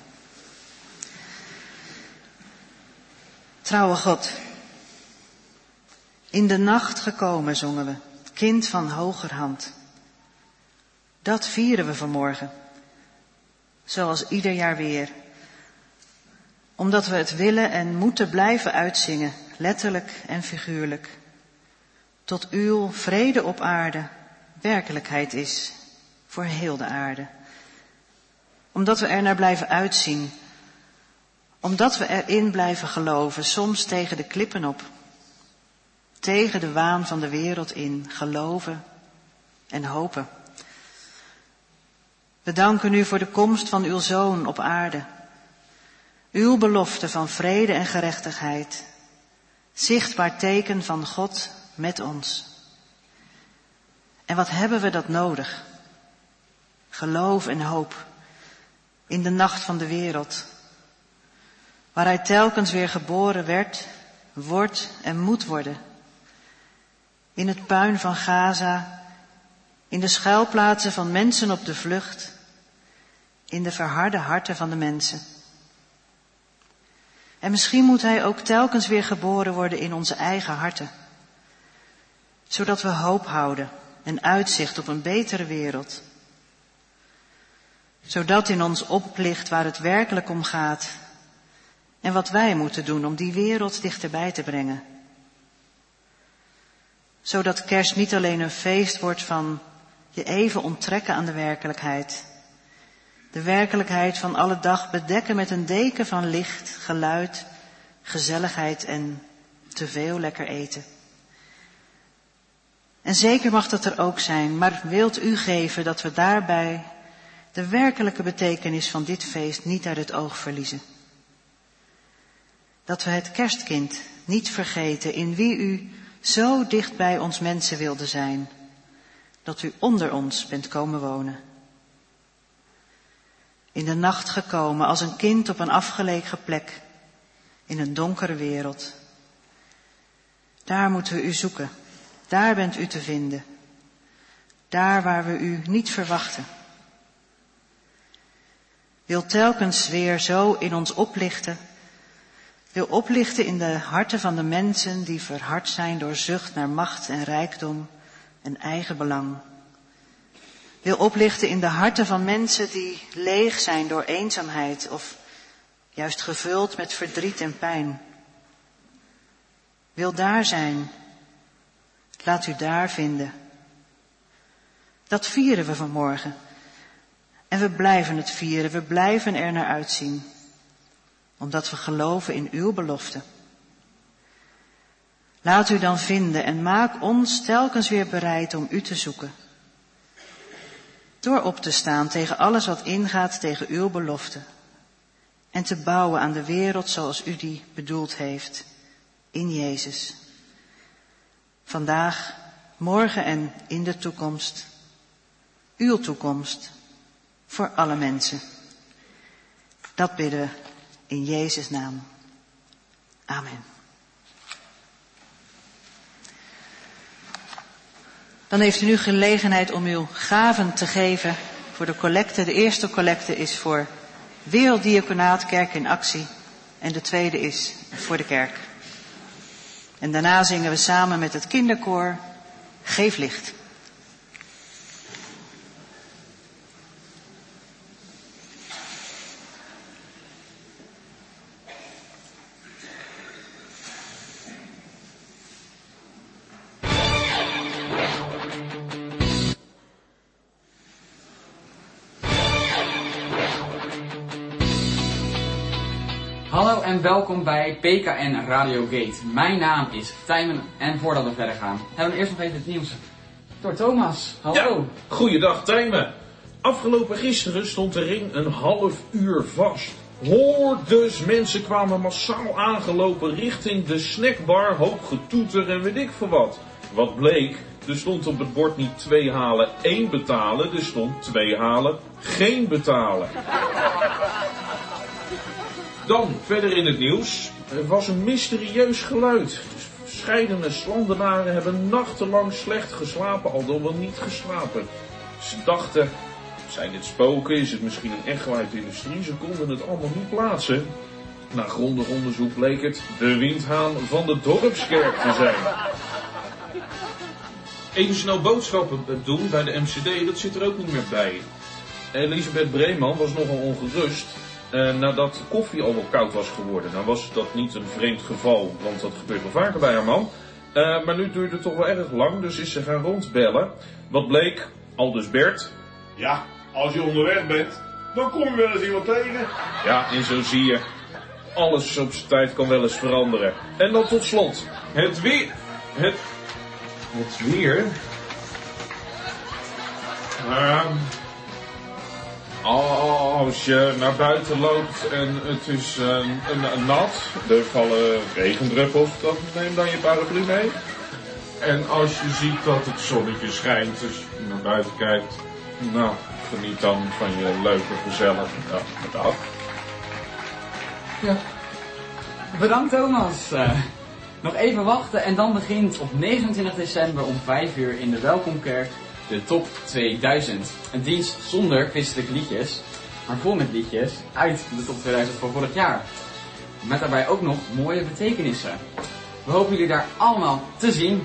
S2: Trouwe God, in de nacht gekomen zongen we, het kind van hogerhand. Dat vieren we vanmorgen, zoals ieder jaar weer. Omdat we het willen en moeten blijven uitzingen, letterlijk en figuurlijk. Tot uw vrede op aarde werkelijkheid is voor heel de aarde. Omdat we er naar blijven uitzien. Omdat we erin blijven geloven, soms tegen de klippen op. Tegen de waan van de wereld in, geloven en hopen. We danken u voor de komst van uw Zoon op aarde. Uw belofte van vrede en gerechtigheid. Zichtbaar teken van God met ons. En wat hebben we dat nodig? Geloof en hoop in de nacht van de wereld. Waar hij telkens weer geboren werd, wordt en moet worden. In het puin van Gaza, in de schuilplaatsen van mensen op de vlucht, in de verharde harten van de mensen. En misschien moet hij ook telkens weer geboren worden in onze eigen harten. Zodat we hoop houden en uitzicht op een betere wereld. Zodat in ons oplicht waar het werkelijk om gaat. En wat wij moeten doen om die wereld dichterbij te brengen. Zodat kerst niet alleen een feest wordt van je even onttrekken aan de werkelijkheid. De werkelijkheid van alle dag bedekken met een deken van licht, geluid, gezelligheid en te veel lekker eten. En zeker mag dat er ook zijn, maar wilt u geven dat we daarbij de werkelijke betekenis van dit feest niet uit het oog verliezen. Dat we het kerstkind niet vergeten in wie u zo dicht bij ons mensen wilde zijn, dat u onder ons bent komen wonen. In de nacht gekomen als een kind op een afgelegen plek, in een donkere wereld. Daar moeten we u zoeken, daar bent u te vinden, daar waar we u niet verwachten. Wil telkens weer zo in ons oplichten, wil oplichten in de harten van de mensen die verhard zijn door zucht naar macht en rijkdom en eigen belang. Wil oplichten in de harten van mensen die leeg zijn door eenzaamheid of juist gevuld met verdriet en pijn. Wil daar zijn, laat u daar vinden. Dat vieren we vanmorgen. En we blijven het vieren, we blijven er naar uitzien. Omdat we geloven in uw belofte. Laat u dan vinden en maak ons telkens weer bereid om u te zoeken. Door op te staan tegen alles wat ingaat tegen uw belofte. En te bouwen aan de wereld zoals u die bedoeld heeft. In Jezus. Vandaag, morgen en in de toekomst. Uw toekomst. Voor alle mensen. Dat bidden we in Jezus' naam. Amen. Dan heeft u nu gelegenheid om uw gaven te geven voor de collecte. De eerste collecte is voor Werelddiaconaat Kerk in Actie. En de tweede is voor de kerk. En daarna zingen we samen met het kinderkoor Geef licht.
S5: Hallo en welkom bij PKN Radio Gate. Mijn naam is Tijmen en voordat we verder gaan, hebben we eerst nog even het nieuws door Thomas. Hallo.
S6: Ja, goeiedag Tijmen. Afgelopen gisteren stond de ring een half uur vast. Hordes mensen kwamen massaal aangelopen richting de snackbar, hoop getoeter en weet ik veel wat. Wat bleek, Er stond op het bord niet 2 halen, 1 betalen. Er stond 2 halen, geen betalen. Dan, verder in het nieuws. Er was een mysterieus geluid. Verscheidene Slandenaren hebben nachtenlang slecht geslapen, al dan wel niet geslapen. Ze dachten, zijn dit spoken? Is het misschien een echo uit de industrie? Ze konden het allemaal niet plaatsen. Na grondig onderzoek bleek het de windhaan van de dorpskerk te zijn. Even snel boodschappen doen bij de MCD, dat zit er ook niet meer bij. Elisabeth Breeman was nogal ongerust nadat koffie al wel koud was geworden. Nou was dat niet een vreemd geval, want dat gebeurt wel vaker bij haar man. Maar nu duurde het toch wel erg lang, dus is ze gaan rondbellen. Wat bleek? Aldus Bert.
S7: Ja, als je onderweg bent, dan kom je wel eens iemand tegen.
S6: Ja, en zo zie je. Alles op zijn tijd kan wel eens veranderen. En dan tot slot. Het weer. Het weer. Als je naar buiten loopt en het is nat, er vallen regendruppels, dan neem dan je paraplu mee. En als je ziet dat het zonnetje schijnt, dus je naar buiten kijkt, nou, geniet dan van je leuke, gezellige dag.
S5: Ja. Bedankt Thomas. Nog even wachten en dan begint op 29 december om 5 uur in de Welkomkerk de Top 2000. Een dienst zonder christelijke liedjes, maar vol met liedjes uit de Top 2000 van vorig jaar. Met daarbij ook nog mooie betekenissen. We hopen jullie daar allemaal te zien.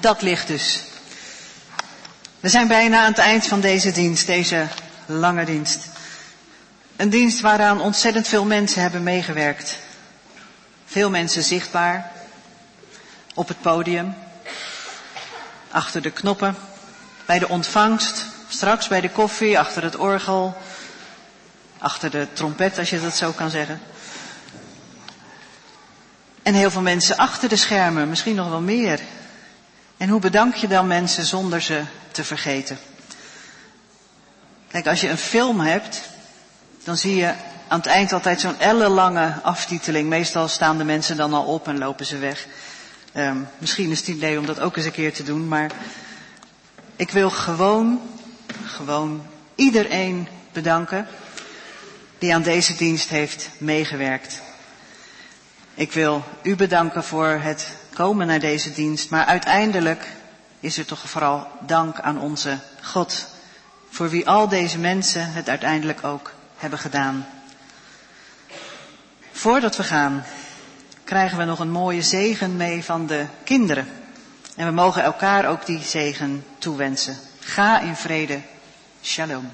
S2: dat ligt dus. We zijn bijna aan het eind van deze dienst, deze lange dienst. Een dienst waaraan ontzettend veel mensen hebben meegewerkt. Veel mensen zichtbaar, op het podium, achter de knoppen, bij de ontvangst, straks bij de koffie, achter het orgel, achter de trompet, als je dat zo kan zeggen. En heel veel mensen achter de schermen, misschien nog wel meer. En hoe bedank je dan mensen zonder ze te vergeten? Kijk, als je een film hebt, dan zie je aan het eind altijd zo'n ellenlange aftiteling. Meestal staan de mensen dan al op en lopen ze weg. Misschien is het idee om dat ook eens een keer te doen, maar ik wil gewoon iedereen bedanken die aan deze dienst heeft meegewerkt. Ik wil u bedanken voor het komen naar deze dienst, maar uiteindelijk is er toch vooral dank aan onze God, voor wie al deze mensen het uiteindelijk ook hebben gedaan. Voordat we gaan, krijgen we nog een mooie zegen mee van de kinderen. En we mogen elkaar ook die zegen toewensen. Ga in vrede. Shalom.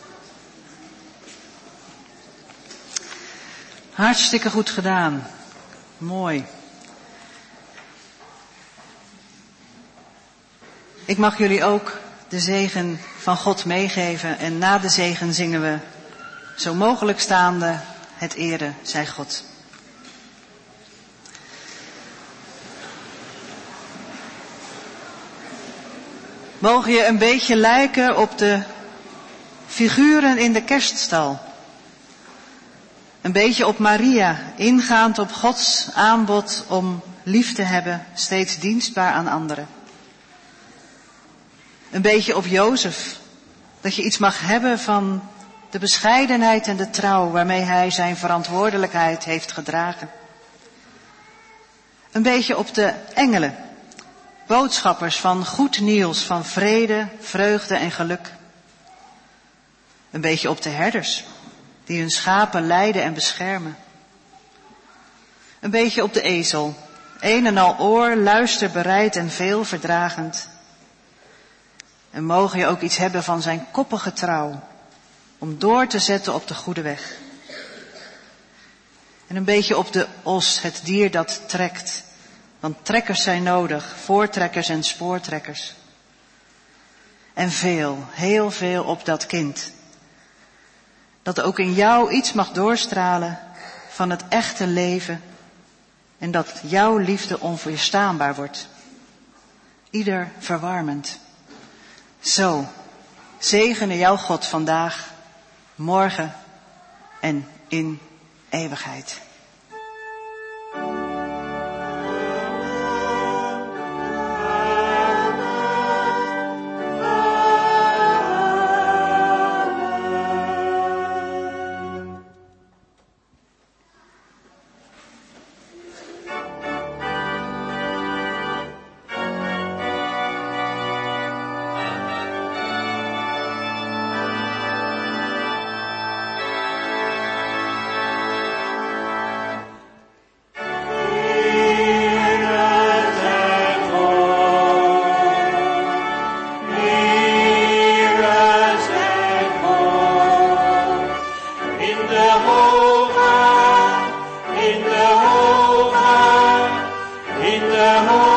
S2: Hartstikke goed gedaan. Mooi. Ik mag jullie ook de zegen van God meegeven en na de zegen zingen we zo mogelijk staande het ere zij God. Mogen je een beetje lijken op de figuren in de kerststal. Een beetje op Maria, ingaand op Gods aanbod om lief te hebben, steeds dienstbaar aan anderen. Een beetje op Jozef, dat je iets mag hebben van de bescheidenheid en de trouw waarmee hij zijn verantwoordelijkheid heeft gedragen. Een beetje op de engelen, boodschappers van goed nieuws, van vrede, vreugde en geluk. Een beetje op de herders, die hun schapen leiden en beschermen. Een beetje op de ezel, een en al oor, luisterbereid en veel verdragend. En mogen je ook iets hebben van zijn koppige trouw, om door te zetten op de goede weg. En een beetje op de os, het dier dat trekt. Want trekkers zijn nodig, voortrekkers en spoortrekkers. En veel, heel veel op dat kind. Dat ook in jou iets mag doorstralen van het echte leven. En dat jouw liefde onweerstaanbaar wordt. Ieder verwarmend. Zo, zegene jouw God vandaag, morgen en in eeuwigheid.
S8: in the